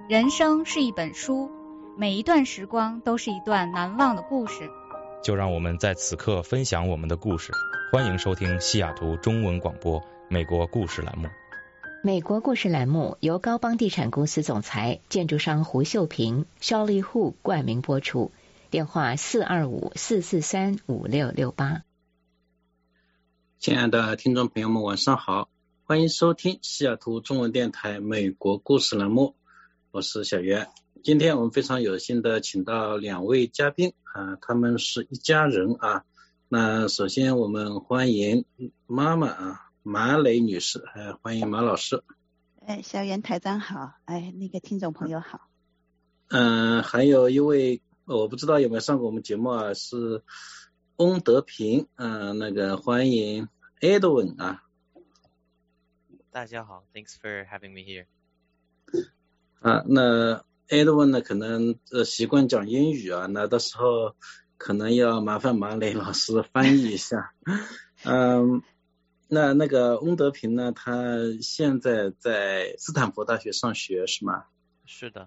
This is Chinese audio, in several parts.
人生是一本书，每一段时光都是一段难忘的故事。 就让我们在此刻分享我们的故事。欢迎收听西雅图中文广播美国故事栏目。 美国故事栏目由高邦地产公司总裁、建筑商胡秀平、肖丽户冠名播出。电话425-443-5668。 亲爱的听众朋友们，晚上好，欢迎收听西雅图中文电台美国故事栏目，我是小袁。今天我们非常有幸的请到两位嘉宾他们是一家人那首先我们欢迎妈妈马磊女士，欢迎马老师。 小袁台长好，那个听众朋友好。 还有一位我不知道有没有上过我们节目是翁德平，那个欢迎 Edwin 大家好 ，Thanks for having me here。 那 Edwin 呢，可能习惯讲英语那到时候可能要麻烦马磊老师翻译一下。那个翁德平呢，他现在在斯坦福大学上学是吗？ 是的。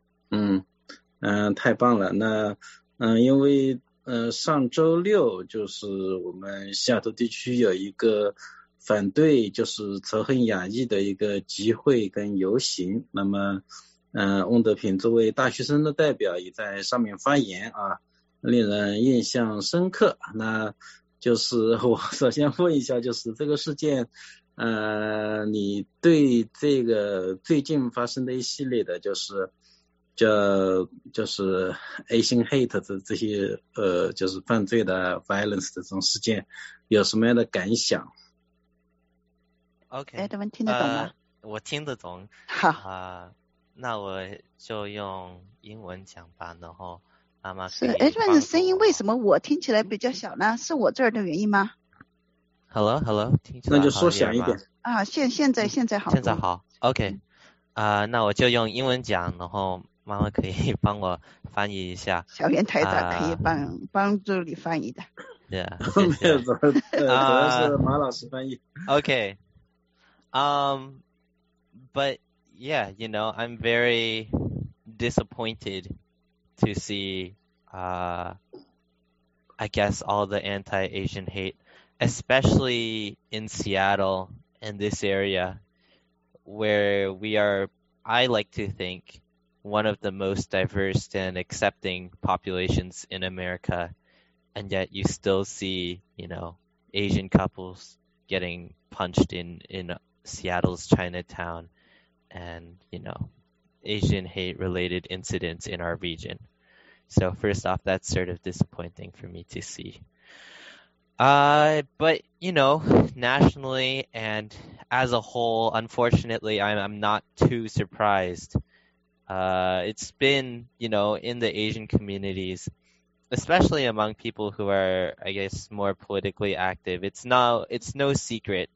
太棒了。那因为上周六就是我们西雅图地区有一个反对就是仇恨亚裔的一个集会跟游行，那么翁德平作为大学生的代表也在上面发言令人印象深刻。那就是我首先问一下，就是这个事件你对这个最近发生的一系列的就是Asian hate 的这些就是犯罪的 violence 的这种事件有什么样的感想？ OK， 他们听得懂吗？ 我听得懂。 好， 那我就用英文讲吧，然后妈妈是 Edwin 的声音为什么我听起来比较小呢？是我这儿的原因吗？ Hello， 听起来那就说响一点现在好， 现在好 OK。那我就用英文讲，然后妈妈可以帮我翻译一下。 小袁台长可以帮助你翻译的。 Yeah， 没有，主要是马老师翻译。 Okay. But yeah, I'm very disappointed to see, I guess, all the anti-Asian hate, especially in Seattle and this area where we are, I like to think, one of the most diverse and accepting populations in America, and yet you still see, Asian couples getting punched in Seattle's Chinatown and, Asian hate related incidents in our region. So first off, that's sort of disappointing for me to see. But, nationally and as a whole, unfortunately, I'm not too surprised. It's been, in the Asian communities, especially among people who are, I guess, more politically active, it's no secret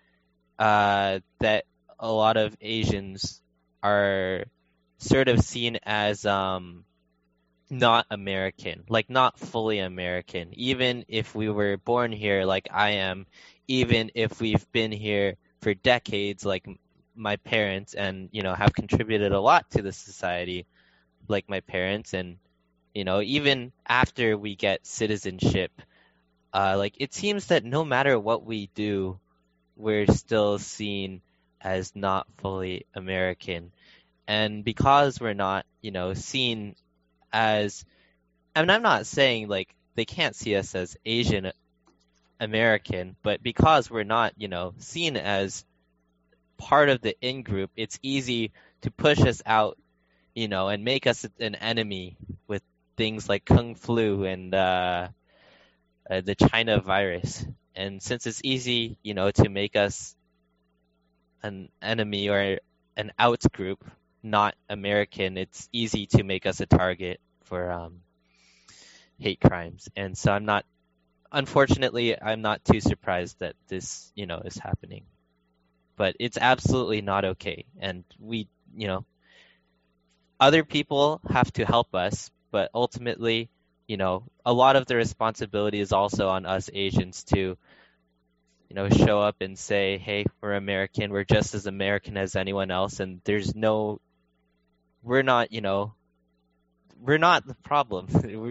that a lot of Asians are sort of seen as not American, like not fully American, even if we were born here like I am, even if we've been here for decades like my parents and, have contributed a lot to the society like my parents, and, even after we get citizenship, it seems that no matter what we do, we're still seen as not fully American. And because we're not, seen as, and I'm not saying they can't see us as Asian American, but because we're not, seen as part of the in-group, it's easy to push us out, and make us an enemy with things like Kung Flu and the China virus. And since it's easy, to make us an enemy or an out group, not American, it's easy to make us a target for hate crimes. And so unfortunately, I'm not too surprised that this, is happening. But it's absolutely not okay. And we, other people have to help us, but ultimately, a lot of the responsibility is also on us Asians to, show up and say, hey, we're American, we're just as American as anyone else, and there's no we're not, we're not the problem.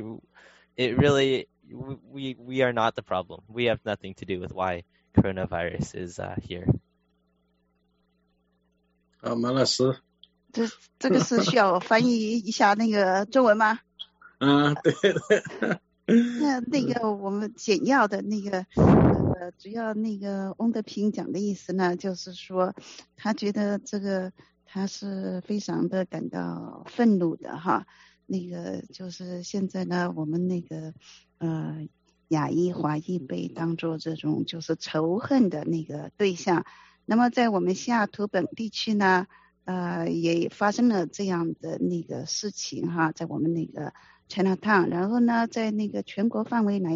We are not the problem. We have nothing to do with why coronavirus is here. 好，马老师。 这个是需要我翻译一下那个中文吗？ 对。 那个我们简要的那个主要那个翁德平讲的意思呢，就是说他觉得这个他是非常的感到愤怒的哈。那个就是现在呢，我们那个亚裔华裔被当作这种就是仇恨的那个对象。那么在我们西雅图本地区呢，也发生了这样的那个事情哈，在我们那个 Chinatown， 然后呢，在那个全国的范围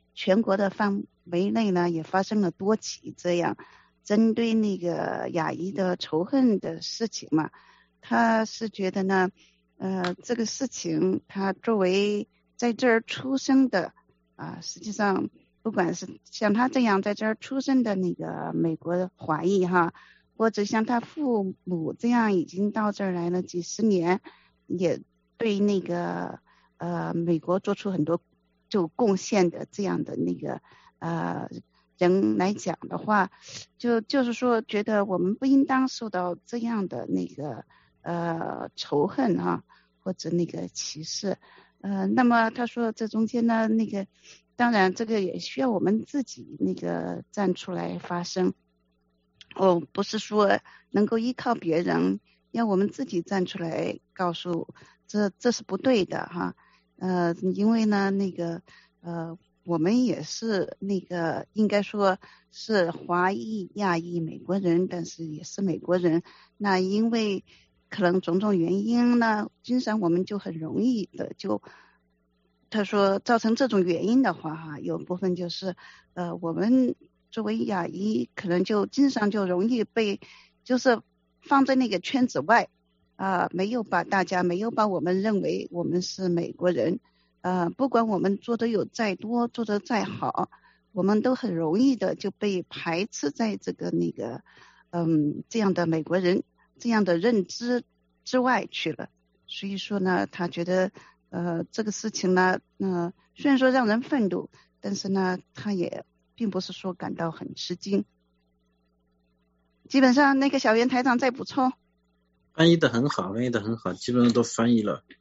内呢，也发生了多起这样针对那个亚裔的仇恨的事情嘛。他是觉得呢，这个事情他作为在这儿出生的实际上不管是像他这样在这儿出生的那个美国华裔哈，或者像他父母这样已经到这儿来了几十年，也对那个美国做出很多就贡献的这样的那个人来讲的话，就是说觉得我们不应当受到这样的那个仇恨啊，或者那个歧视。那么他说这中间呢，那个当然这个也需要我们自己那个站出来发声。不是说能够依靠别人，要我们自己站出来告诉这是不对的哈。因为呢那个我们也是那个应该说是华裔亚裔美国人，但是也是美国人。那因为可能种种原因呢，经常我们就很容易的他说造成这种原因的话哈，有部分就是我们作为亚裔可能就经常就容易被就是放在那个圈子外没有把我们认为我们是美国人。不管我们做的有再多，做的再好，我们都很容易的就被排斥在这个那个这样的美国人这样的认知之外去了。所以说呢，他觉得这个事情呢虽然说让人愤怒，但是呢他也并不是说感到很吃惊。基本上那个小袁台长再补充。 翻译的很好，基本上都翻译了。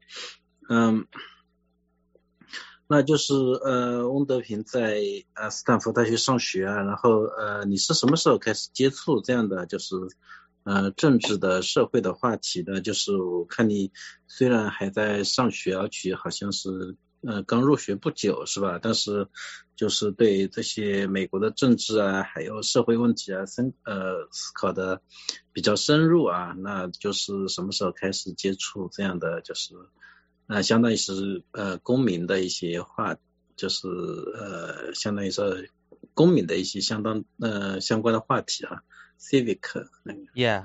那就是翁德平在斯坦福大学上学然后你是什么时候开始接触这样的就是政治的社会的话题的？就是我看你虽然还在上学，而且好像是刚入学不久是吧？但是就是对这些美国的政治还有社会问题思考的比较深入那就是什么时候开始接触这样的就是相当于是公民的一些就是相当于是公民的一些相关的话题civic Yeah.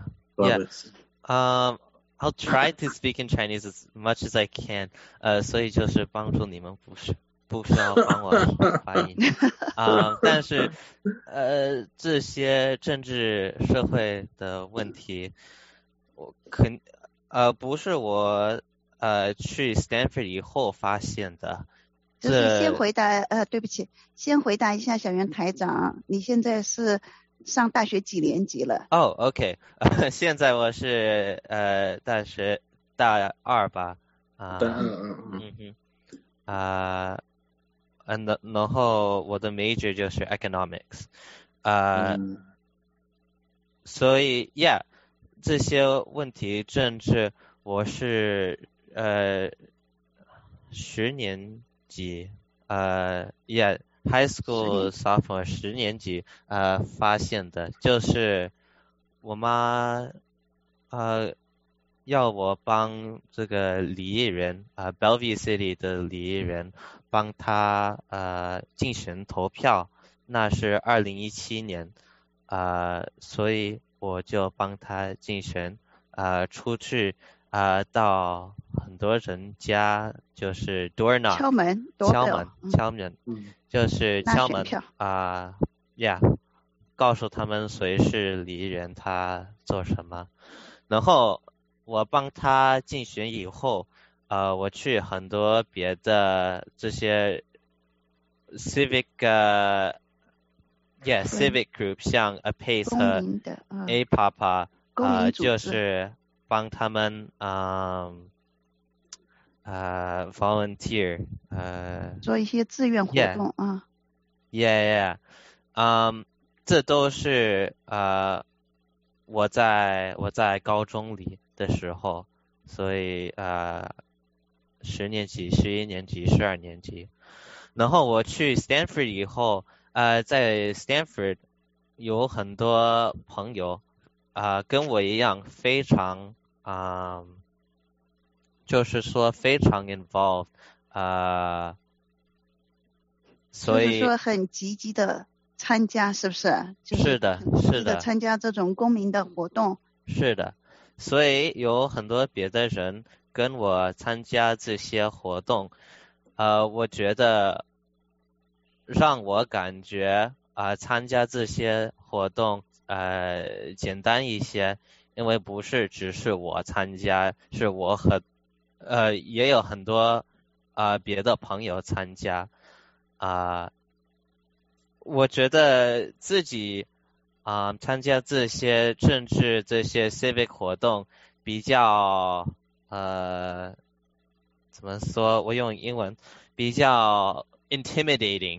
I'll try to speak in Chinese as much as I can. 所以就是帮助你们，不需要帮我发音。但是这些政治社会的问题，不是我去 Stanford 以后发现的。 就是先回答对不起，先回答一下小袁台长，你现在是上大学几年级了 ？OK 现在我是大学大二吧。然后我的 major 就是 economics。所以 yeah 这些问题政治我是10年级high school sophomore 10年级发现的，就是我妈要我帮这个里议员Bellevue City 的里议员帮他竞选投票，那是2017年所以我就帮他竞选出去到很多人家，就是 door knock 敲门就是敲门告诉他们谁是里议员，他做什么。然后我帮他竞选以后，我去很多别的这些 civic civic group， 像 APACE 和 APAPA， 就是帮他们volunteer， 做一些志愿活动啊。 这都是我在高中里的时候，所以10年级、11年级、12年级，然后我去 Stanford 以后，在 Stanford 有很多朋友跟我一样非常就是说非常 involved， 所以就是说很积极的参加，是不是？ 是的，是的， 参加这种公民的活动。 是的，所以有很多别的人跟我参加这些活动，我觉得让我感觉参加这些活动简单一些，因为不是只是我参加，是我和也有很多别的朋友参加我觉得自己参加这些政治这些 civic 活动比较怎么说，我用英文比较 intimidating，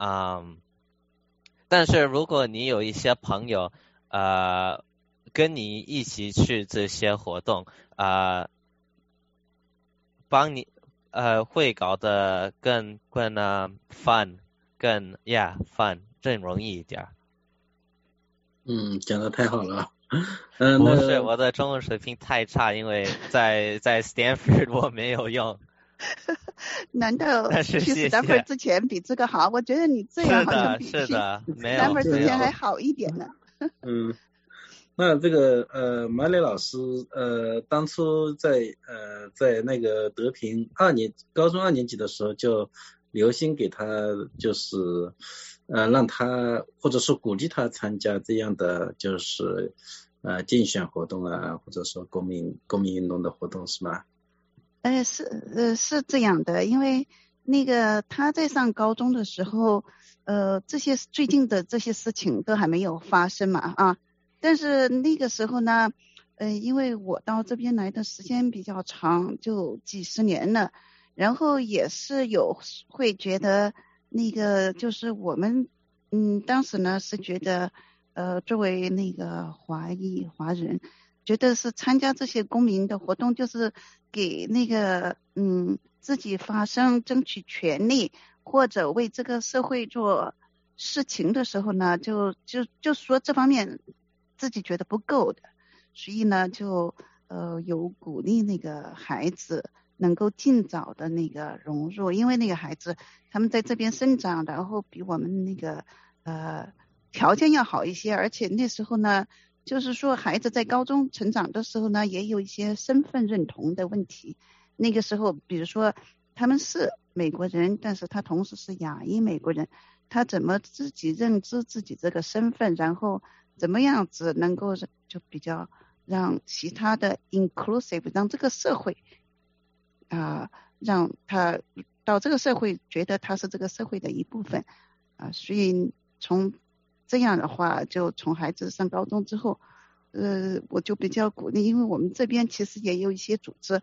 但是如果你有一些朋友跟你一起去这些活动帮你会搞得更fun， 更fun， 更容易一点。 讲得太好了。 不是，我的中文水平太差，因为在 Stanford 我没有用。 难道去 Stanford 之前比这个好？我觉得你这样好像比去 Stanford 之前还好一点呢。 那这个马磊老师当初在那个德平高中2年级的时候就留心给他就是让他或者说鼓励他参加这样的就是竞选活动啊，或者说公民运动的活动是吗？ 是这样的，因为那个他在上高中的时候这些最近的这些事情都还没有发生嘛但是那个时候呢因为我到这边来的时间比较长，就几十年了，然后也是会觉得那个就是我们当时呢是觉得作为那个华人觉得是参加这些公民的活动就是给那个自己发声争取权利或者为这个社会做事情的时候呢就说这方面自己觉得不够的，所以呢就有鼓励那个孩子能够尽早的那个融入，因为那个孩子他们在这边生长，然后比我们那个条件要好一些，而且那时候呢就是说孩子在高中成长的时候呢也有一些身份认同的问题，那个时候比如说他们是美国人，但是他同时是亚裔美国人，他怎么自己认知自己这个身份，然后怎么样子能够就比较让其他的 inclusive， 让这个社会让他到这个社会觉得他是这个社会的一部分所以从这样的话就从孩子上高中之后我就比较鼓励，因为我们这边其实也有一些组织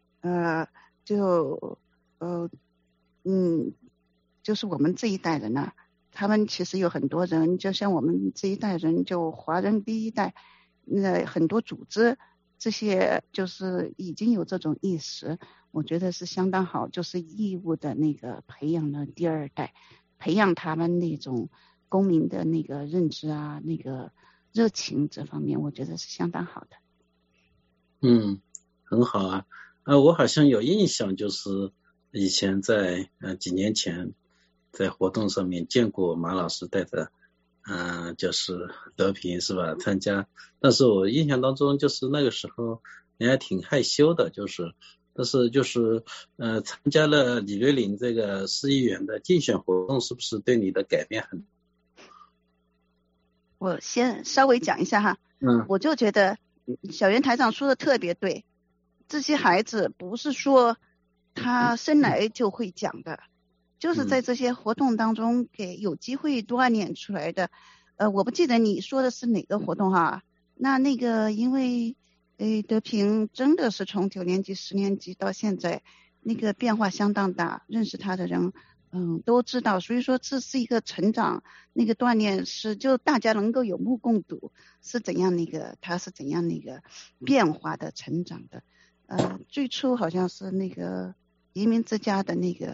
就是我们这一代人呢他们其实有很多人，就像我们这一代人就华人第一代很多组织这些就是已经有这种意识，我觉得是相当好，就是义务的那个培养了第二代，培养他们那种公民的那个认知那个热情，这方面我觉得是相当好的。 很好我好像有印象，就是以前在几年前在活动上面见过马老师带着就是德平是吧参加，但是我印象当中就是那个时候你还挺害羞的，但是就是参加了李瑞麟这个市议员的竞选活动，是不是对你的改变很？ 我先稍微讲一下哈我就觉得小袁台长说的特别对， 这些孩子不是说他生来就会讲的，就是在这些活动当中给有机会锻炼出来的。我不记得你说的是哪个活动哈。那个因为德平真的是从9年级10年级到现在那个变化相当大，认识他的人都知道，所以说这是一个成长，那个锻炼是就大家能够有目共睹，是怎样他是怎样变化的成长的。最初好像是那个移民之家的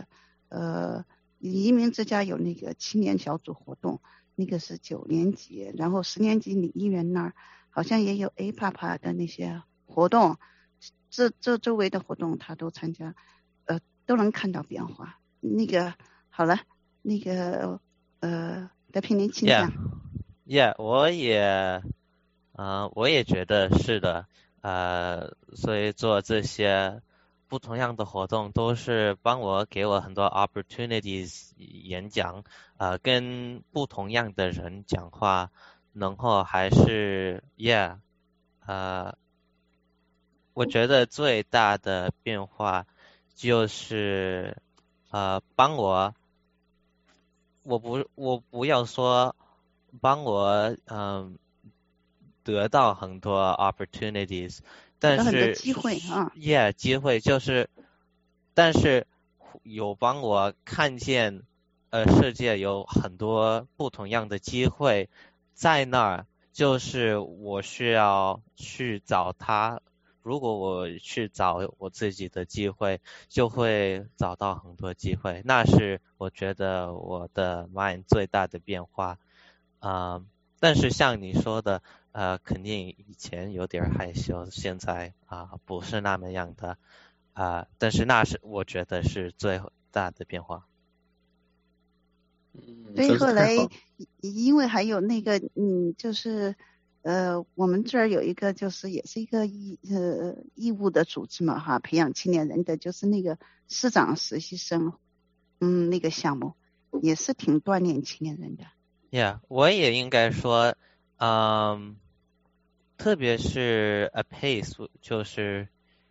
移民之家有那个青年小组活动，那个是9年级，然后10年级李议员那儿好像也有 APAPA 的那些活动，这周围的活动他都参加，都能看到变化。好了，德平您请讲。 我也觉得是的，所以做这些不同样的活动都是给我很多 opportunities 演讲，跟不同样的人讲话，然后还是我觉得最大的变化就是我不要说帮我得到很多 opportunities， 但是机会机会就是，但是有帮我看见世界有很多不同样的机会在那儿，就是我需要去找它。如果我去找我自己的机会，就会找到很多机会，那是我觉得我的 mind 最大的变化。但是像你说的，肯定以前有点害羞，现在不是那么样的，但是那是我觉得是最大的变化。 所以后来因为还有就是我们这儿有一个就是也是一个义务的组织嘛哈，培养青年人的就是那个师长实习生那个项目也是挺锻炼青年人的。 我也应该说特别是 APACE 就是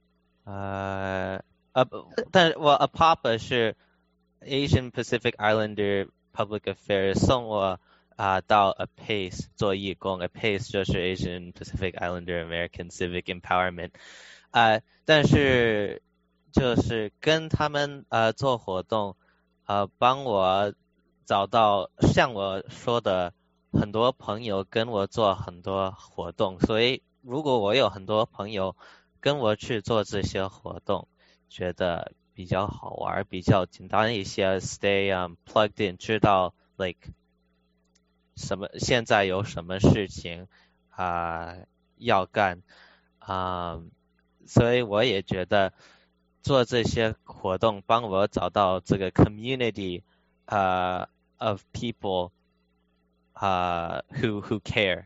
但我 APAPA 是 Asian Pacific Islander Public Affairs 送我到 APACE 做义工。 APACE 就是 Asian Pacific Islander American Civic Empowerment， 但是就是跟他们做活动，帮我找到像我说的很多朋友跟我做很多活动，所以如果我有很多朋友跟我去做这些活动，觉得比较好玩，比较简单一些 stay plugged in， 知道 现在有什么事情要干，所以我也觉得做这些活动帮我找到这个 community of people who care。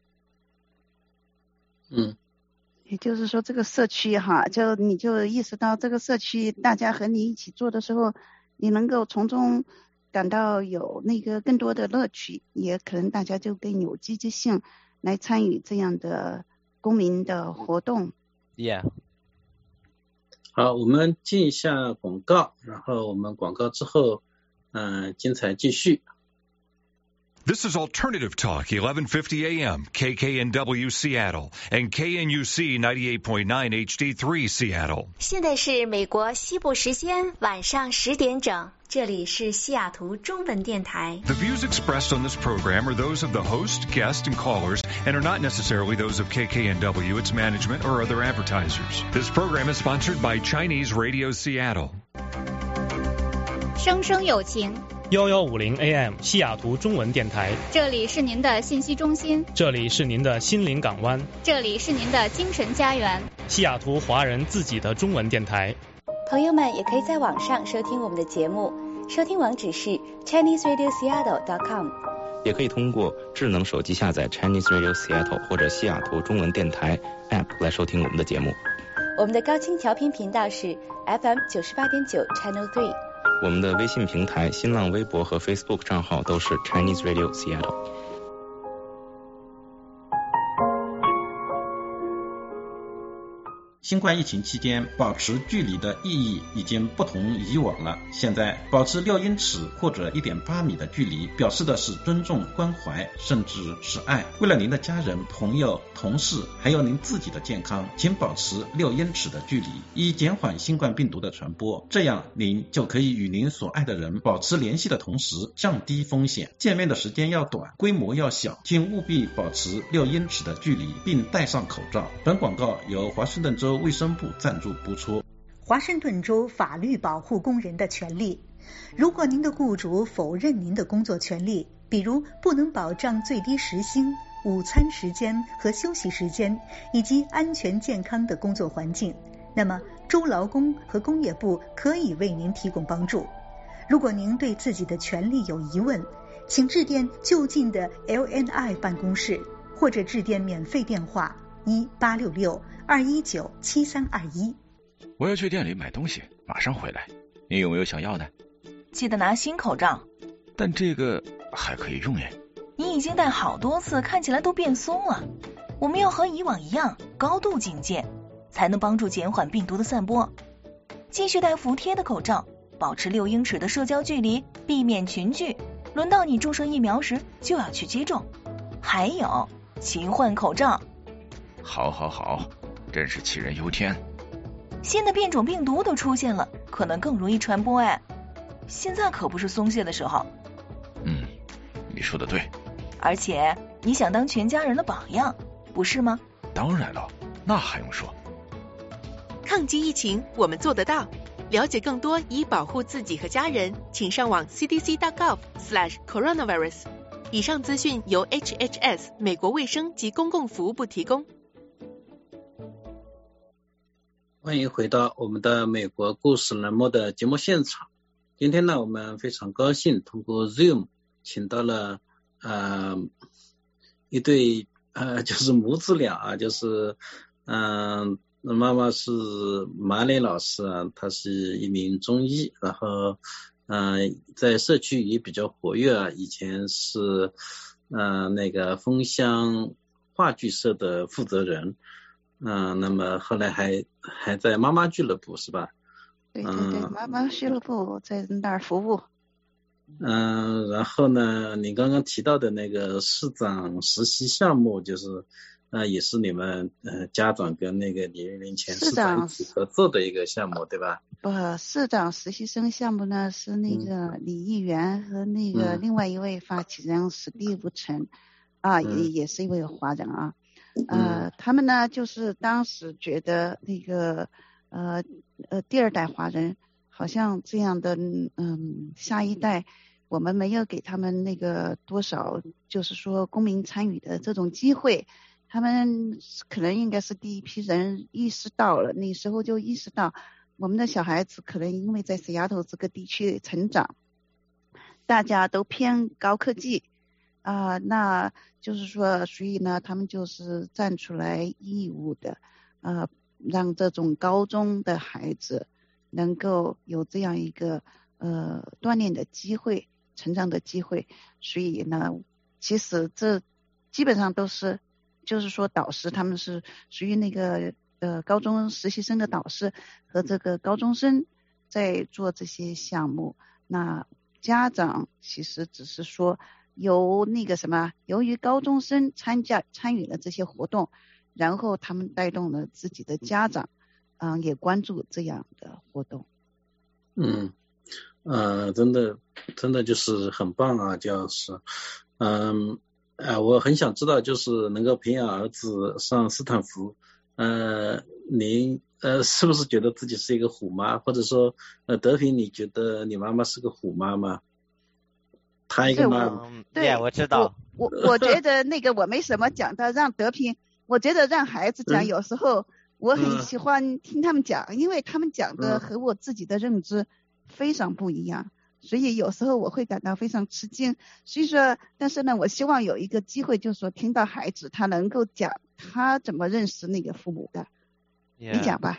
也就是说这个社区你就意识到这个社区大家和你一起做的时候，你能够从中感到有更多的乐趣，也可能大家就更有积极性来参与这样的公民的活动。 好，我们进一下广告，然后我们广告之后精彩继续。 This is Alternative Talk, 1150 AM, KKNW Seattle, and KNUC 98.9 HD3 Seattle. 现在是美国西部时间晚上10点整，这里是西雅图中文电台。 The views expressed on this program are those of the host, guests, and callers, and are not necessarily those of KKNW, its management, or other advertisers. This program is sponsored by Chinese Radio Seattle. 生生有情 1150 AM 西雅图中文电台， 这里是您的信息中心， 这里是您的心灵港湾， 这里是您的精神家园， 西雅图华人自己的中文电台。 朋友们也可以在网上收听我们的节目，收听网址是 ChineseRadioSeattle.com， 也可以通过智能手机下载 Chinese Radio Seattle 或者西雅图中文电台 App 来收听我们的节目。 我们的高清调频频道是 FM 98.9 Channel 3。 我们的微信平台、新浪微博和 Facebook 账号都是 Chinese Radio Seattle。 新冠疫情期间，保持距离的意义已经不同以往了。现在保持6英尺或者 1.8 米的距离，表示的是尊重、关怀，甚至是爱。为了您的家人、朋友、同事，还有您自己的健康，请保持6英尺的距离，以减缓新冠病毒的传播。这样，您就可以与您所爱的人保持联系的同时，降低风险。见面的时间要短，规模要小，请务必保持6英尺的距离，并戴上口罩。本广告由华盛顿州卫生部赞助播出。 华盛顿州法律保护工人的权利。如果您的雇主否认您的工作权利，比如不能保障最低时薪、午餐时间和休息时间，以及安全健康的工作环境，那么州劳工和工业部可以为您提供帮助。如果您对自己的权利有疑问，请致电就近的 LNI 办公室，或者致电免费电话1866-219-7321。 我要去店里买东西，马上回来。你有没有想要的？ 记得拿新口罩。 但这个还可以用耶。 你已经戴好多次，看起来都变松了。我们要和以往一样，高度警戒，才能帮助减缓病毒的散播。继续戴服帖的口罩，保持6英尺的社交距离，避免群聚。轮到你注射疫苗时，就要去接种。还有，勤换口罩。 好，真是杞人忧天。 新的变种病毒都出现了，可能更容易传播哎。现在可不是松懈的时候。 你说的对。 而且你想当全家人的榜样，不是吗？ 当然了，那还用说。 抗击疫情，我们做得到。了解更多以保护自己和家人，请上网 cdc.gov/coronavirus。以上资讯由 HHS 美国卫生及公共服务部提供。 欢迎回到我们的美国故事栏目的节目现场。今天呢，我们非常高兴通过 Zoom 请到了一对就是母子俩啊，就是妈妈是马磊老师啊，她是一名中医，然后在社区也比较活跃啊，以前是那个枫香话剧社的负责人，那么后来还在妈妈俱乐部是吧？ 对，妈妈俱乐部在那儿服务。 然后呢，你刚刚提到的那个市长实习项目，就是也是你们家长跟那个李玉林前市长一起合作的一个项目，对吧？ 市长实习生项目呢是那个李议员和那个另外一位发起人史蒂夫陈也是一位华人啊。他们呢就是当时觉得那个第二代华人好像这样的下一代我们没有给他们那个多少就是说公民参与的这种机会，他们可能应该是第一批人意识到了，那时候就意识到我们的小孩子可能因为在西雅图这个地区成长，大家都偏高科技那就是说所以呢他们就是站出来义务的让这种高中的孩子能够有这样一个锻炼的机会，成长的机会。所以呢其实这基本上都是就是说导师他们是属于那个高中实习生的导师和这个高中生在做这些项目，那家长其实只是说由于高中生参与了这些活动，然后他们带动了自己的家长也关注这样的活动。 真的就是很棒啊，就是我很想知道就是能够培养儿子上斯坦福，您是不是觉得自己是一个虎妈，或者说德平你觉得你妈妈是个虎妈吗？她一个妈对，我知道。 我觉得那个我没什么讲的，让德平，我觉得让孩子讲，有时候我很喜欢听他们讲，因为他们讲的和我自己的认知非常不一样，所以有时候我会感到非常吃惊。所以说，但是呢，我希望有一个机会，就是说听到孩子他能够讲他怎么认识那个父母的。你讲吧。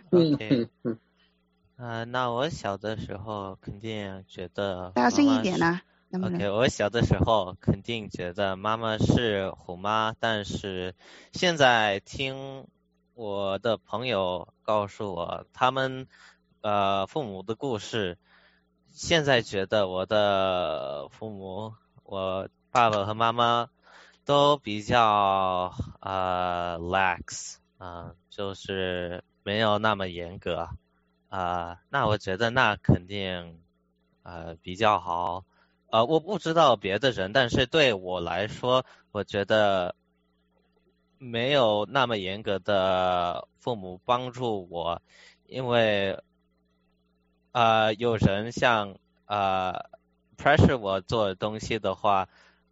那我小的时候肯定觉得大声一点啦。 OK， 我小的时候肯定觉得妈妈是虎妈，但是现在听我的朋友告诉我，他们父母的故事，现在觉得我的父母，我爸爸和妈妈都比较lax 就是没有那么严格那我觉得那肯定比较好我不知道别的人，但是对我来说，我觉得没有那么严格的父母帮助我，因为有人像pressure 我做东西的话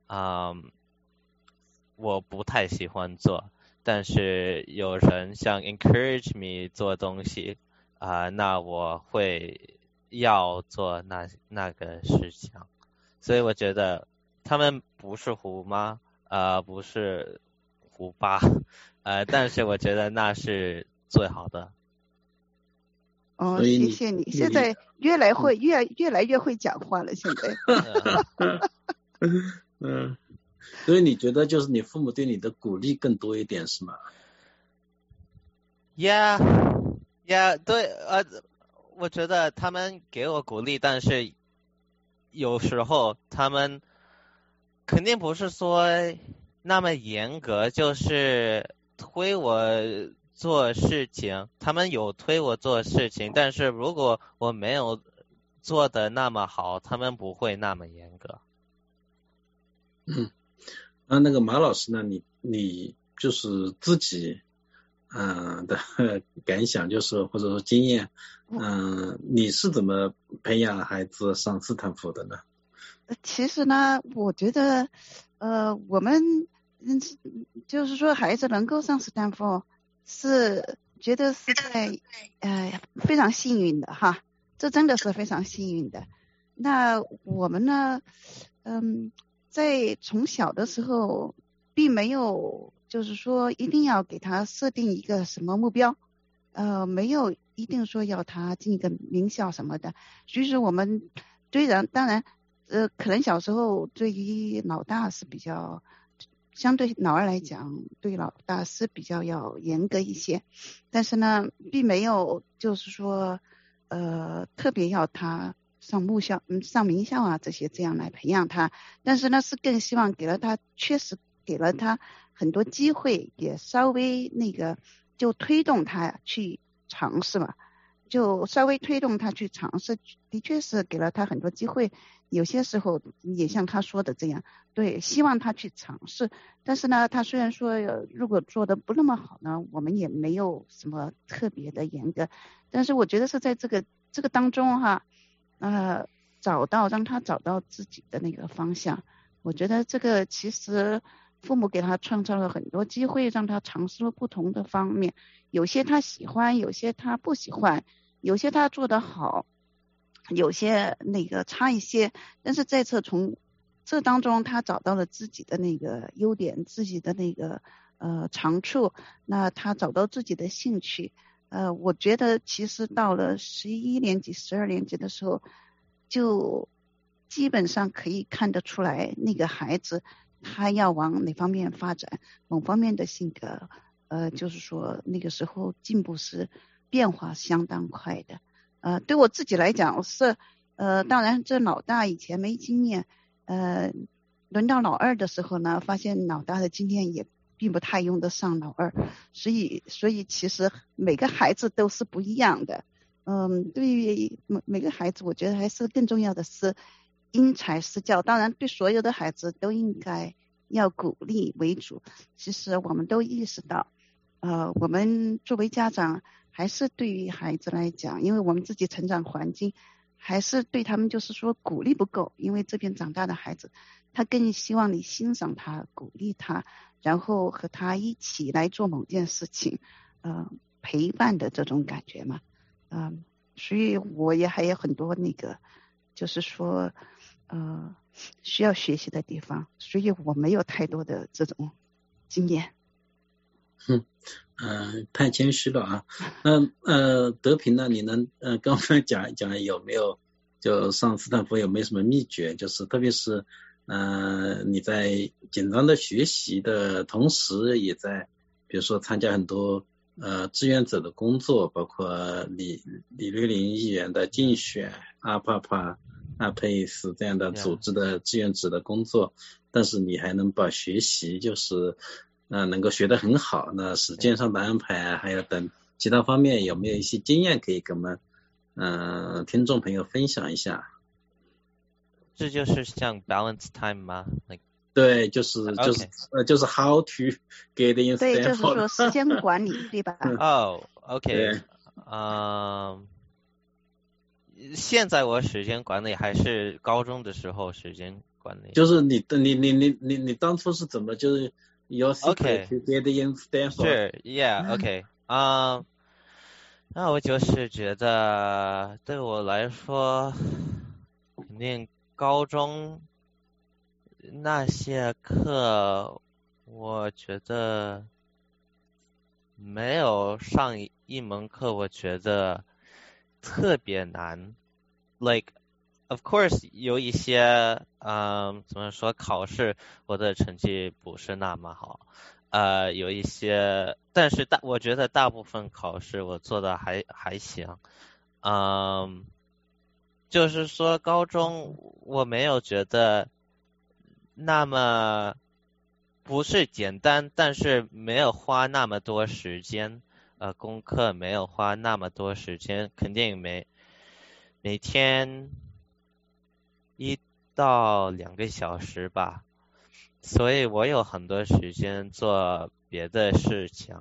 我不太喜欢做，但是有人像 encourage me 做东西那我会要做那个事情，所以我觉得他们不是虎妈不是虎爸但是我觉得那是最好的。 哦，谢谢你，现在越来越会讲话了，现在。 所以你觉得就是你父母对你的鼓励更多一点是吗？ Yeah， 对我觉得他们给我鼓励，但是有时候他们肯定不是说那么严格，就是推我做事情，他们有推我做事情，但是如果我没有做的那么好，他们不会那么严格。 那个马老师呢，你就是自己的感想，就是或者说经验你是怎么培养孩子上斯坦福的呢？ 其实呢，我觉得我们就是说孩子能够上斯坦福是觉得是在非常幸运的哈，这真的是非常幸运的。那我们呢在从小的时候并没有就是说一定要给他设定一个什么目标没有一定说要他进一个名校什么的，所以说我们当然可能小时候对于老大是比较相对老二来讲，对老大是比较要严格一些，但是呢并没有就是说特别要他上上名校啊这些这样来培养他，但是呢是更希望确实给了他很多机会，也稍微那个就推动他去尝试嘛，就稍微推动他去尝试，的确是给了他很多机会，有些时候也像他说的这样，对，希望他去尝试，但是呢他虽然说如果做的不那么好呢，我们也没有什么特别的严格，但是我觉得是在这个当中哈让他找到自己的那个方向，我觉得这个其实父母给他创造了很多机会，让他尝试了不同的方面，有些他喜欢，有些他不喜欢，有些他做得好，有些那个差一些，但是从这当中他找到了自己的那个优点，自己的那个长处，那他找到自己的兴趣我觉得其实到了11年级12年级的时候，就基本上可以看得出来那个孩子他要往哪方面发展，某方面的性格就是说那个时候进步是变化相当快的对我自己来讲是当然这老大以前没经验轮到老二的时候呢，发现老大的经验也并不太用得上老二，所以其实每个孩子都是不一样的对于每个孩子我觉得还是更重要的是因材施教，当然对所有的孩子都应该要鼓励为主，其实我们都意识到我们作为家长还是对于孩子来讲，因为我们自己成长环境还是对他们就是说鼓励不够，因为这边长大的孩子他更希望你欣赏他，鼓励他，然后和他一起来做某件事情陪伴的这种感觉嘛所以我也还有很多那个就是说需要学习的地方，所以我没有太多的这种经验太谦虚了啊。德平呢，你能跟我们讲一讲有没有就上斯坦福有没有什么秘诀，就是特别是你在紧张的学习的同时，也在比如说参加很多志愿者的工作，包括李瑞麟议员的竞选，阿佩斯这样的组织的志愿者的工作，但是你还能把学习就是能够学得很好，那时间上的安排还有等其他方面有没有一些经验可以跟我们听众朋友分享一下？ 这就是像 balance time 吗？ 对，就是 how to get in。 对，就是说时间管理，对吧？ OK。现在我时间管理还是高中的时候时间管理。 就是你当初是怎么就是 your secret to get in Stanford？ 是 ，Yeah， OK， 那我就是觉得对我来说，肯定高中那些课，我觉得没有上一门课，我觉得特别难。Like, of course, 有一些怎么说考试，我的成绩不是那么好。有一些，但是我觉得大部分考试我做的还行。就是说高中我没有觉得那么不是简单，但是没有花那么多时间，功课没有花那么多时间，肯定每天1到2个小时吧，所以我有很多时间做别的事情。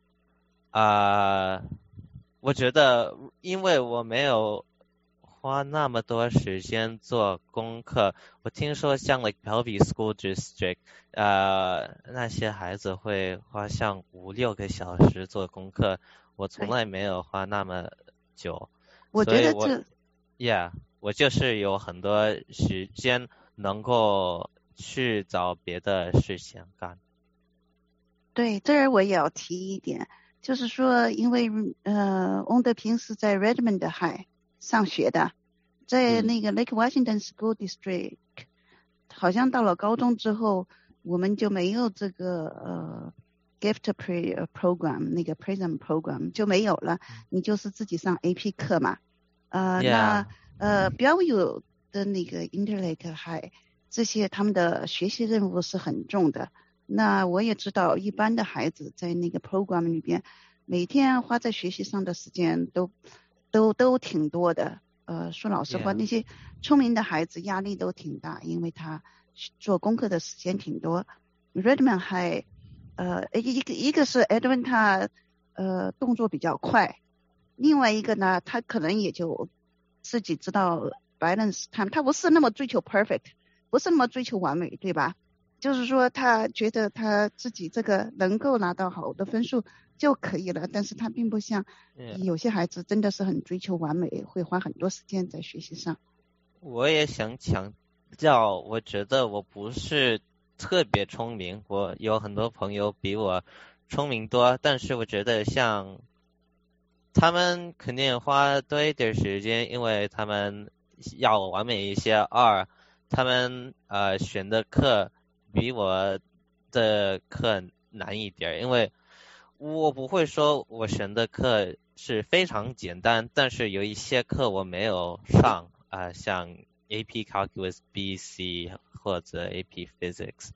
我觉得因为我没有花那么多时间做功课，我听说像 like Bellevue School District， 那些孩子会花像5-6个小时做功课，我从来没有花那么久。 我觉得我就是有很多时间能够去找别的事情干。 对，这儿我也要提一点，就是说因为翁德平是在 Redmond High 上学的，在那个 Lake Washington School District， 好像到了高中之后我们就没有这个gift program， 那个 Prism program 就没有了，你就是自己上 AP 课嘛。那Bellevue 的那个 Interlake High 这些他们的学习任务是很重的。那我也知道一般的孩子在那个 program 里边每天花在学习上的时间都挺多的。说老实话，那些聪明的孩子压力都挺大，因为他做功课的时间挺多。Redmond High， 一个是 Edwin 他动作比较快，另外一个呢，他可能也就自己知道 balance time， 他不是那么追求 perfect， 不是那么追求完美，对吧？就是说他觉得他自己这个能够拿到好的分数就可以了，但是他并不像有些孩子真的是很追求完美，会花很多时间在学习上。 我也想强调，我觉得我不是特别聪明，我有很多朋友比我聪明多，但是我觉得像他们肯定花多一点时间，因为他们要完美一些。他们选的课比我的课难一点，因为我不会说我选的课是非常简单，但是有一些课我没有上，像 AP Calculus B、C 或者 AP Physics。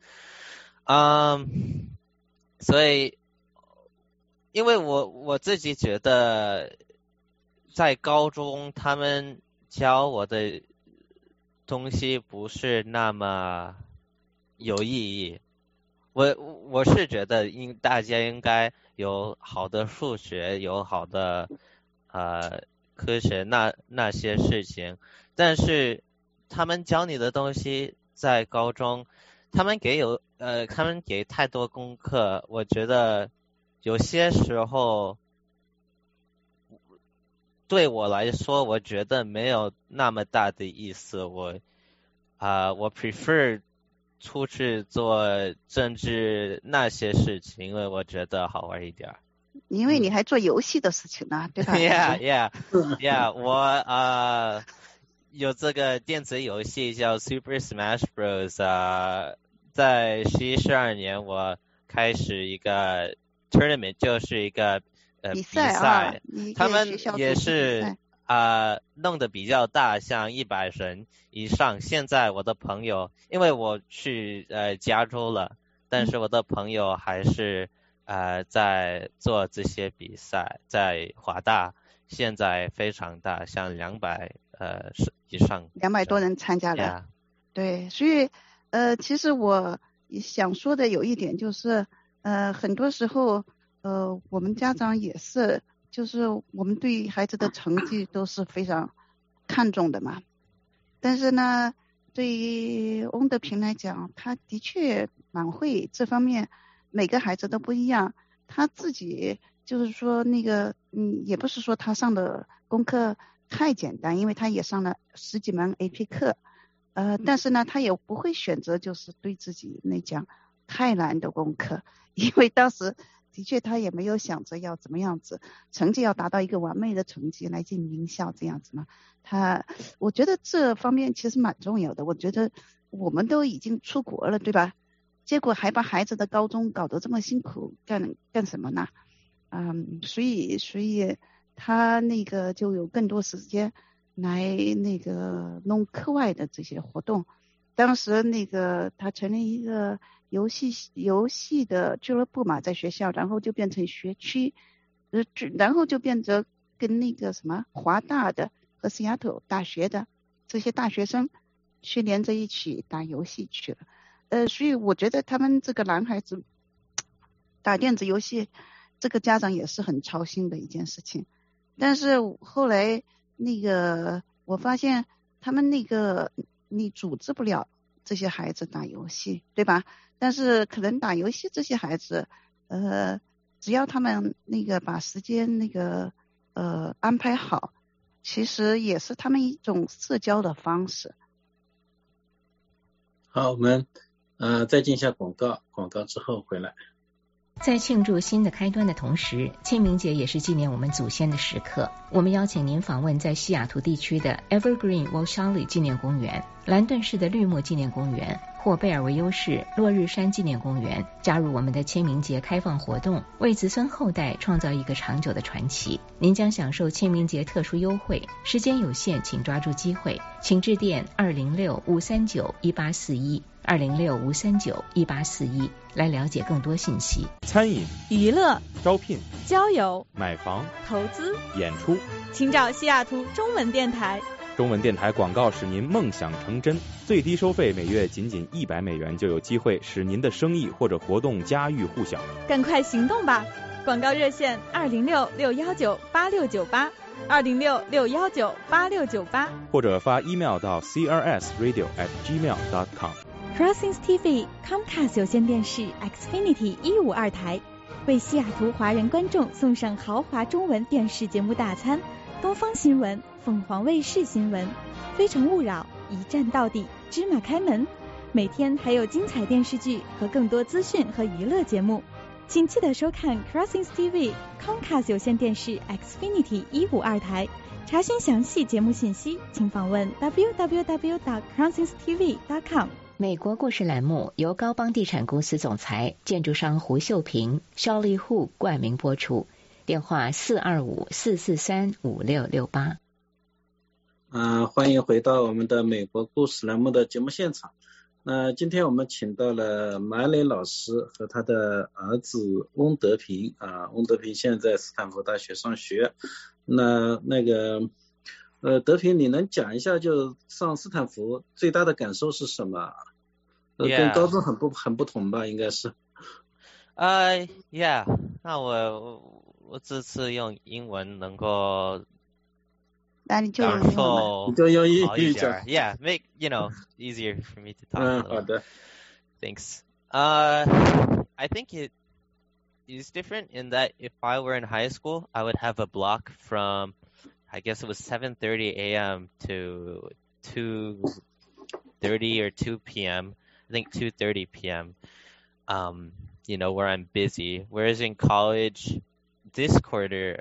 所以因为我自己觉得在高中他们教我的东西不是那么有意义。我是觉得大家应该有好的数学，有好的科学那些事情，但是他们教你的东西在高中，他们给太多功课，我觉得有些时候对我来说，我觉得没有那么大的意思。我 prefer 出去做政治那些事情，因为我觉得好玩一点。 因为你还做游戏的事情呢，对吧 ？Yeah， 我有这个电子游戏叫 Super Smash Bros。在11、12年我开始一个 tournament， 就是一个比赛，他们也是弄得比较大，像100人以上。现在我的朋友，因为我去加州了，但是我的朋友还是在做这些比赛，在华大现在非常大，像200以上 ，200多人参加了。 Yeah. 对，所以其实我想说的有一点就是，很多时候我们家长也是，就是我们对孩子的成绩都是非常看重的嘛。但是呢，对于翁德平来讲，他的确蛮会这方面，每个孩子都不一样。他自己就是说也不是说他上的功课太简单，因为他也上了10几门 AP 课，但是呢，他也不会选择就是对自己那讲太难的功课，因为当时的确他也没有想着要怎么样子，成绩要达到一个完美的成绩来进名校这样子嘛。我觉得这方面其实蛮重要的。我觉得我们都已经出国了，对吧？结果还把孩子的高中搞得这么辛苦，干什么呢？所以他就有更多时间来弄课外的这些活动。当时他成立一个游戏的俱乐部嘛，在学校，然后就变成学区，然后就变成跟华大的和西雅图大学的这些大学生去连在一起打游戏去了。所以我觉得他们这个男孩子打电子游戏，这个家长也是很操心的一件事情。但是后来我发现他们你组织不了这些孩子打游戏，对吧？但是可能打游戏这些孩子，只要他们把时间安排好，其实也是他们一种社交的方式。 好，我们再进一下广告之后回来。 在庆祝新的开端的同时，清明节也是纪念我们祖先的时刻。我们邀请您访问在西雅图地区的 Evergreen Walshaley 纪念公园、兰顿市的绿木纪念公园或贝尔维优市落日山纪念公园，加入我们的清明节开放活动，为子孙后代创造一个长久的传奇。您将享受清明节特殊优惠，时间有限，请抓住机会，请致电206-539-1841 206-539-1841来了解更多信息。 餐饮、 娱乐、 招聘、 交友、 买房、 投资、 演出， 请找西雅图中文电台。 中文电台广告使您梦想成真，最低收费每月仅$100就有机会使您的生意或者活动家喻户晓。 赶快行动吧！广告热线206-619-8698 206-619-8698， 或者发 email 到 crsradio@gmail.com。Crossings TV Comcast 有线电视 Xfinity 152台为西雅图华人观众送上豪华中文电视节目大餐，东方新闻、凤凰卫视新闻、非诚勿扰、一站到底、芝麻开门，每天还有精彩电视剧和更多资讯和娱乐节目。请记得收看 Crossings TV Comcast 有线电视 Xfinity 152台。查询详细节目信息，请访问 www.crossingstv.com。 美国故事栏目由高邦地产公司总裁、建筑商胡秀平、肖丽户冠名播出，电话425-443-5668。 欢迎回到我们的美国故事栏目的节目现场。今天我们请到了马磊老师和他的儿子翁德平翁德平现在在斯坦福大学上学。德平，你能讲一下就上斯坦福最大的感受是什么？跟高中很不同吧，应该是。 Yeah， 那我这次用英文能够。 那你就用英文， 你就用英语讲。 Yeah, make easier for me to talk. 好的。 Thanks. I think it is different in that if I were in high school, I would have a block from, I guess it was 7:30 a.m. to 2:30 or 2 p.m. I think 2:30 p.m. Where I'm busy. Whereas in college, this quarter,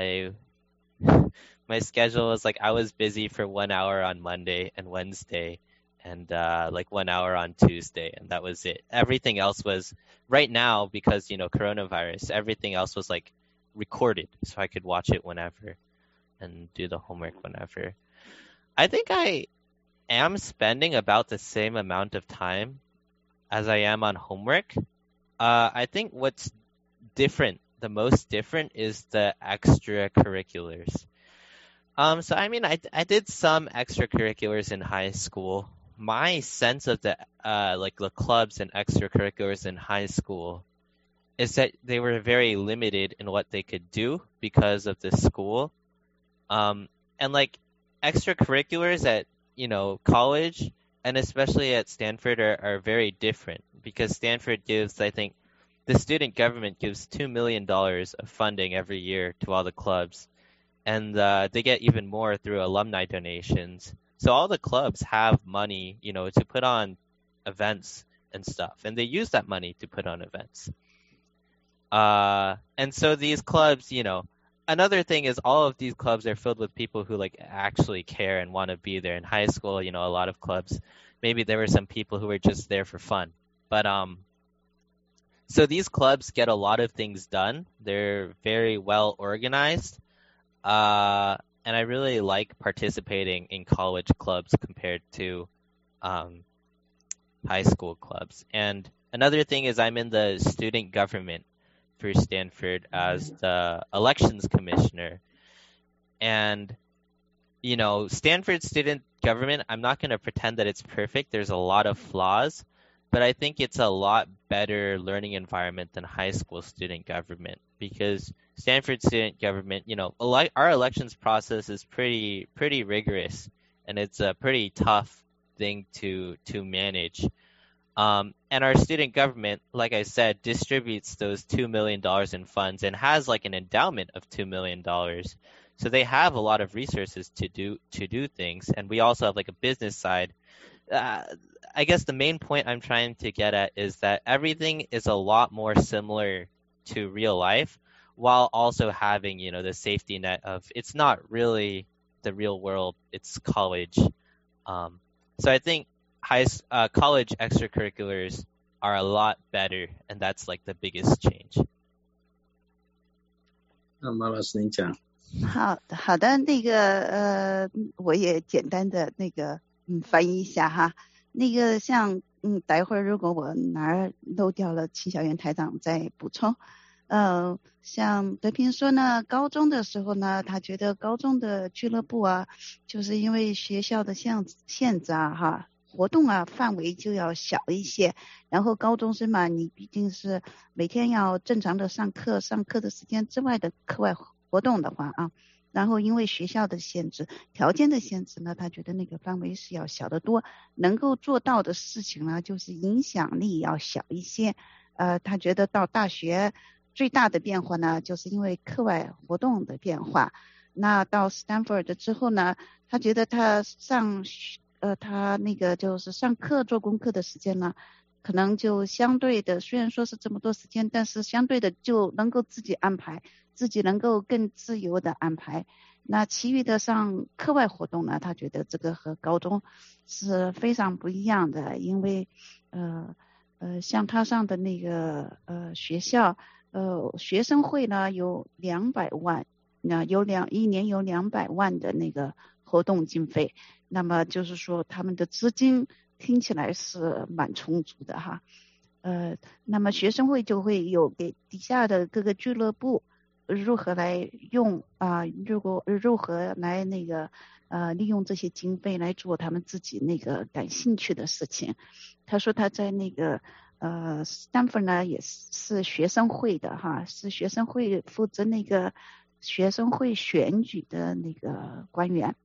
my schedule was like I was busy for 1 hour on Monday and Wednesday and like 1 hour on Tuesday, and that was it. Everything else was right now because coronavirus, everything else was like recorded so I could watch it whenever and do the homework whenever. I think I am spending about the same amount of time as I am on homework. I think what's different, the most different, is the extracurriculars. So I mean, I did some extracurriculars in high school. My sense of the like the clubs and extracurriculars in high school is that they were very limited in what they could do because of the school. And like extracurriculars at, you know, college and especially at Stanford are very different, because Stanford gives, I think, the student government gives $2 million of funding every year to all the clubs. And they get even more through alumni donations. So all the clubs have money, you know, to put on events and stuff. And they use that money to put on events. And so these clubs, you know, another thing is all of these clubs are filled with people who like actually care and want to be there. In high school, you know, a lot of clubs, maybe there were some people who were just there for fun. But so these clubs get a lot of things done. They're very well organized. And I really like participating in college clubs compared to high school clubs. And another thing is I'm in the student government for Stanford as the elections commissioner. And, you know, Stanford student government, I'm not going to pretend that it's perfect. There's a lot of flaws, but I think it's a lot better learning environment than high school student government, because Stanford student government, you know, our elections process is pretty rigorous, and it's a pretty tough thing to manage. And our student government, like I said, distributes those $2 million in funds and has like an endowment of $2 million. So they have a lot of resources to do things. And we also have like a business side. I guess the main point I'm trying to get at is that everything is a lot more similar to real life, while also having, you know, the safety net of it's not really the real world, it's college. So I think college extracurriculars are a lot better, and that's like the biggest change. 那马老师您讲。 好的，那个我也简单的那个翻译一下哈。那个像待会儿如果我哪儿漏掉了，秦小媛台长再补充。像德平说呢，高中的时候呢，他觉得高中的俱乐部啊，就是因为学校的限制啊哈，活动啊范围就要小一些，然后高中生嘛，你毕竟是每天要正常的上课的时间之外的课外活动的话啊，然后因为学校的限制，条件的限制呢，他觉得那个范围是要小得多，能够做到的事情呢，就是影响力要小一些。他觉得到大学最大的变化呢，就是因为课外活动的变化。那到 Stanford 之后呢，他觉得他他那个就是上课做功课的时间呢，可能就相对的，虽然说是这么多时间，但是相对的就能够自己安排，自己能够更自由的安排。那其余的上课外活动呢，他觉得这个和高中是非常不一样的，因为像他上的那个学校，学生会呢有200万，那一年有200万的那个活动经费，那么就是说他们的资金听起来是蛮充足的哈。那么学生会就会有给底下的各个俱乐部如何来用如何来那个利用这些经费来做他们自己那个感兴趣的事情。他说他在那个Stanford 呢也是学生会的哈，是学生会负责那个学生会选举的那个官员。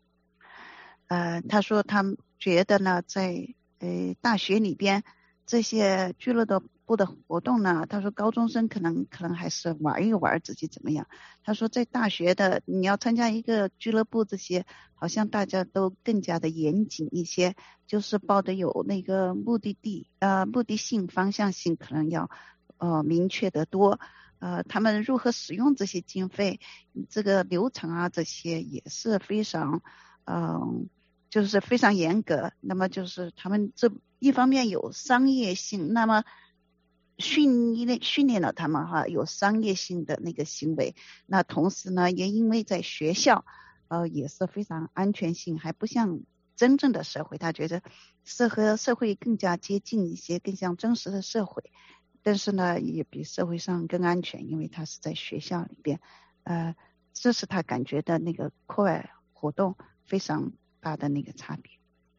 他说他们觉得呢，在大学里边这些俱乐部的活动呢，他说高中生可能还是玩一玩自己怎么样。他说在大学的你要参加一个俱乐部，这些好像大家都更加的严谨一些，就是抱的有那个目的性方向性可能要明确得多。他们如何使用这些经费，这个流程啊这些也是非常就是非常严格。那么就是他们这一方面有商业性，那么训练了他们哈，有商业性的那个行为。那同时呢，也因为在学校，也是非常安全性，还不像真正的社会，他觉得和社会更加接近一些，更像真实的社会。但是呢，也比社会上更安全，因为他是在学校里边。这是他感觉的那个课外活动非常大的那个差别。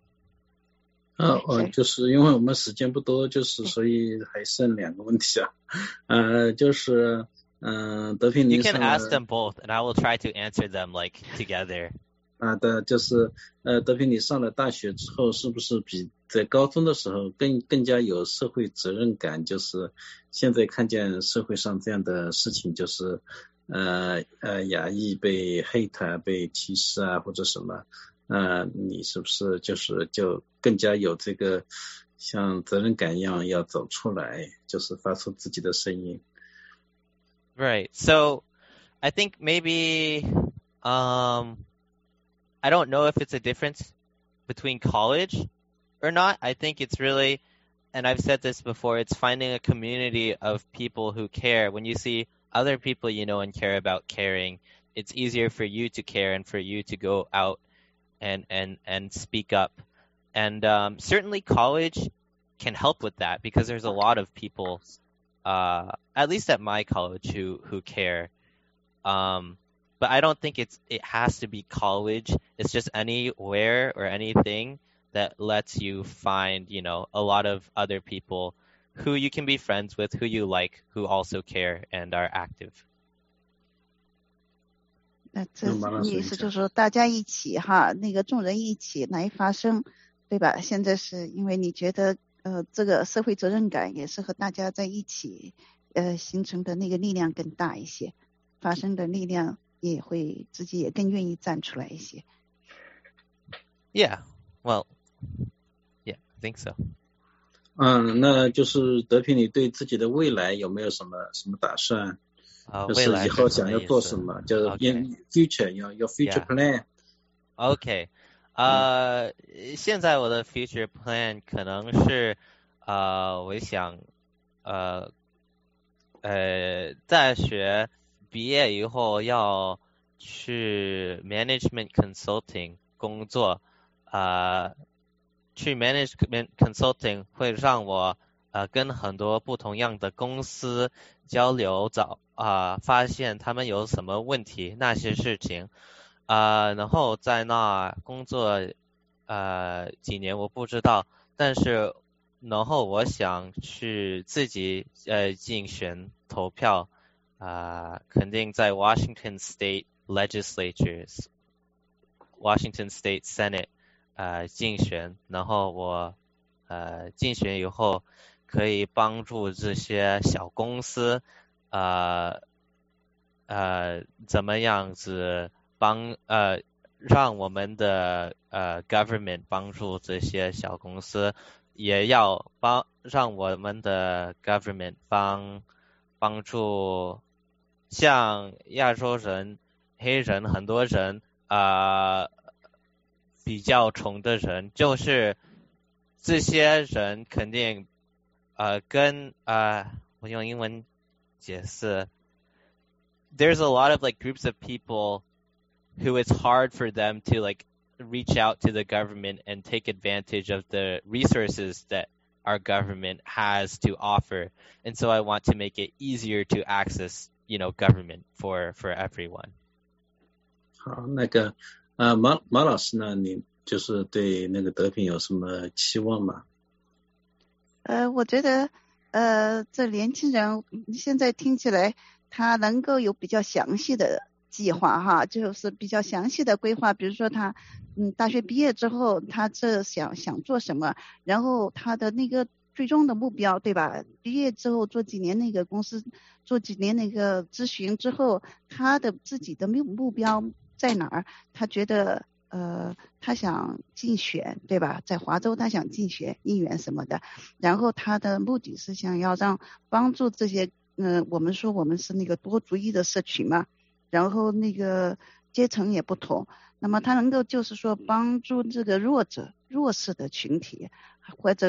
就是因为我们时间不多，就是所以还剩2个问题啊。就是德平你 You can ask them both, and I will try to answer them like together. 的，就是德平你上了大学之后，是不是比在高中的时候更加有社会责任感？就是现在看见社会上这样的事情，就是亚裔被 hate 被歧视啊，或者什么。你是不是就更加有这个像责任感一样要走出来，就是发出自己的声音？ Right. So I think maybe I don't know if it's a difference between college or not. I think it's really, and I've said this before, it's finding a community of people who care. When you see other people you know and care about caring, it's easier for you to care and for you to go out and speak up. And certainly college can help with that, because there's a lot of people, at least at my college, who care. But I don't think it has to be college. It's just anywhere or anything that lets you find, a lot of other people who you can be friends with, who you like, who also care and are active. 那这意思就是说大家一起哈，那个众人一起来发声，对吧？现在是因为你觉得这个社会责任感也是和大家在一起形成的那个力量更大一些，发声的力量也会自己也更愿意站出来一些。 Yeah, well, yeah, I think so. 那就是德平，你对自己的未来有没有什么打算？就是以后想要做什么？就是 in future, your future plan. Okay. 现在我的 future plan 可能是我想大学毕业以后要去 management consulting 工作。去 management consulting 会让我跟很多不同样的公司交流，发现他们有什么问题，那些事情，然后在那工作几年我不知道，但是然后我想去自己竞选投票，肯定在 Washington State Legislatures Washington State Senate 竞选，然后我竞选以后可以帮助这些小公司怎么样子让我们的government 帮助这些小公司，也要让我们的 government 帮助像亚洲人、黑人很多人比较穷的人，就是这些人肯定跟我用英文解释 there's a lot of like groups of people who it's hard for them to like reach out to the government and take advantage of the resources that our government has to offer. And so I want to make it easier to access, government for everyone. 好，那个马老师呢，你就是对那个德平有什么期望吗？ 我觉得这年轻人现在听起来他能够有比较详细的计划哈，就是比较详细的规划，比如说他大学毕业之后他这想做什么，然后他的那个最终的目标，对吧？毕业之后做几年那个公司，做几年那个咨询之后，他的自己的目标在哪儿？他觉得他想竞选，对吧？在华州他想竞选议员什么的，然后他的目的是想要帮助这些我们说我们是那个多族裔的社群嘛，然后那个阶层也不同，那么他能够就是说帮助这个弱势的群体，或者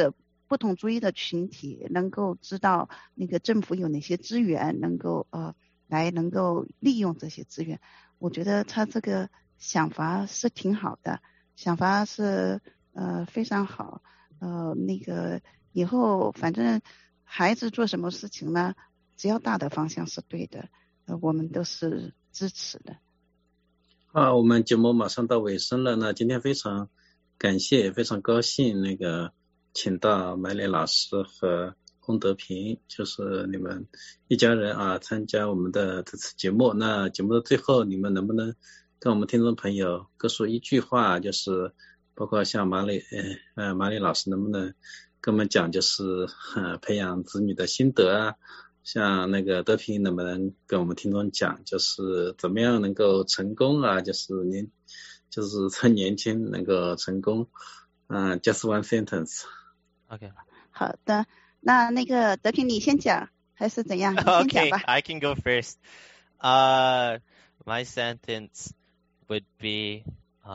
不同族裔的群体能够知道那个政府有哪些资源，能够利用这些资源。我觉得他这个想法是挺好的，想法是非常好。那个以后反正孩子做什么事情呢，只要大的方向是对的，我们都是支持的。 好，我们节目马上到尾声了。那今天非常感谢，非常高兴那个请到麦丽老师和洪德平，就是你们一家人啊，参加我们的这次节目。那节目的最后，你们能不能跟我们听众朋友各说一句话，就是包括像马丽老师能不能跟我们讲，就是培养子女的心得啊？像那个德平能不能跟我们听众讲，就是怎么样能够成功啊？就是趁年轻能够成功。Just one sentence. Okay. 好的，那个德平你先讲还是怎样？你先讲吧。 Okay, I can go first. My sentence would be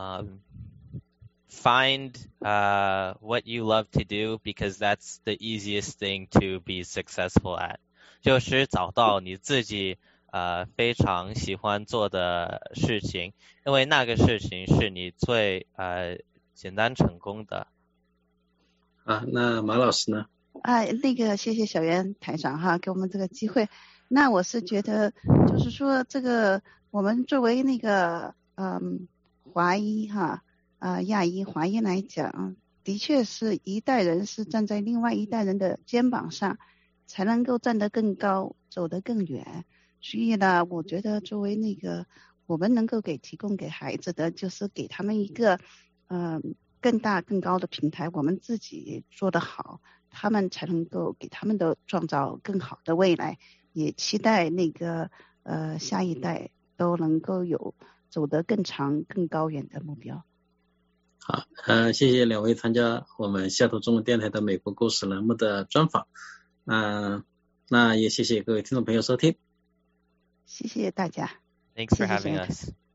find what you love to do, because that's the easiest thing to be successful at. 就是找到你自己非常喜欢做的事情，因为那个事情是你最简单成功的。 那马老师呢？ 那个谢谢小袁台长哈，给我们这个机会。那我是觉得就是说这个我们作为那个华裔哈亚裔华裔来讲，的确是一代人是站在另外一代人的肩膀上，才能够站得更高，走得更远。所以呢，我觉得作为那个我们能够提供给孩子的，就是给他们一个更大更高的平台，我们自己做得好，他们才能够给他们的创造更好的未来。也期待那个下一代都能够有走得更长更高远的目标。 好，谢谢两位参加我们西雅图中文电台的美国故事栏目的专访。那也谢谢各位听众朋友收听。 谢谢大家。 Thanks for having us.